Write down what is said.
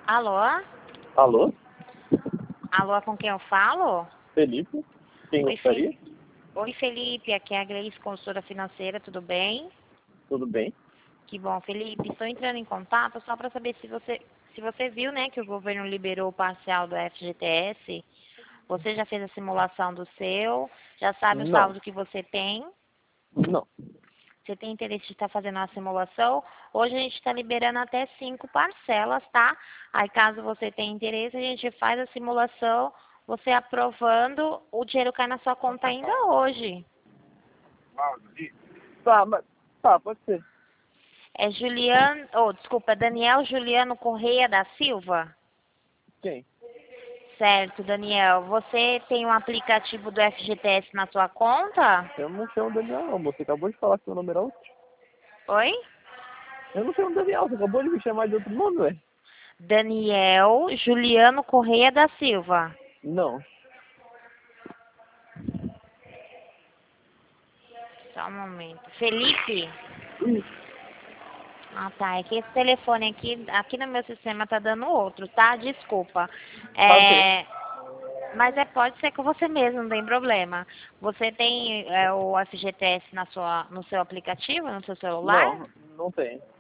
Alô? Alô? Alô, com quem eu falo? Felipe? Quem Oi, gostaria? Oi, Felipe, aqui é a Gleice, consultora financeira, tudo bem? Tudo bem? Que bom, Felipe. Estou entrando em contato só para saber se você viu, né, que o governo liberou o parcial do FGTS. Você já fez a simulação do seu? Já sabe o Não. saldo que você tem? Não. Você tem interesse de estar fazendo uma simulação? Hoje a gente está liberando até 5 parcelas, tá? Aí caso você tenha interesse, a gente faz a simulação, você aprovando, o dinheiro cai na sua conta ainda hoje. Tá, mas... Tá, pode ser. É desculpa, Daniel Juliano Correia da Silva? Quem? Certo, Daniel. Você tem um aplicativo do FGTS na sua conta? Eu não chamo Daniel, não. Você acabou de falar que seu nome era outro. Oi? Eu não chamo Daniel, você acabou de me chamar de outro nome, ué. Daniel Juliano Correia da Silva. Não. Só um momento. Felipe? Isso. Ah, tá. É que esse telefone aqui no meu sistema tá dando outro, tá? Desculpa. Tá ok. Mas pode ser com você mesmo, não tem problema. Você tem o FGTS no seu aplicativo, no seu celular? Não, não tem.